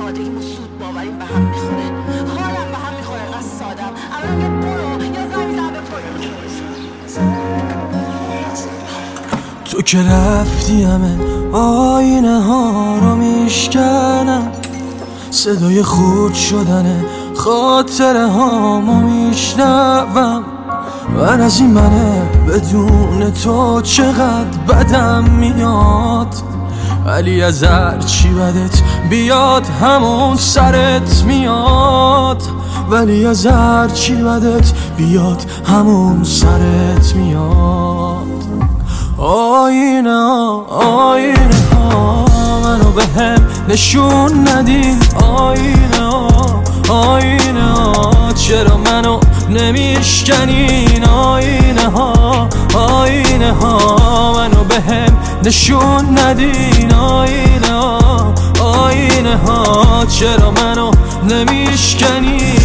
سادگیمون سود باوریم به هم میخوره، حالم به هم میخوره، انقدر سادم. اما میگه برو یا زنگ میزنم به تو که رفتی همه آینه ها رو میشکنم، صدای خورد شدن خاطره هامو میشنوم. من از این منه بدون تو چقدر بدم میاد، ولی از هر چی بدت بیاد همون سرت میاد، ولی از هر چی بدت بیاد همون سرت میاد. آینه ها آینه ها منو به هم نشون ندین، آینه ها آینه ها چرا منو نمیشکنین، آینه ها آینه ها منو به هم نشون ندین، آینه ها آینه ها چرا منو نمیشکنین.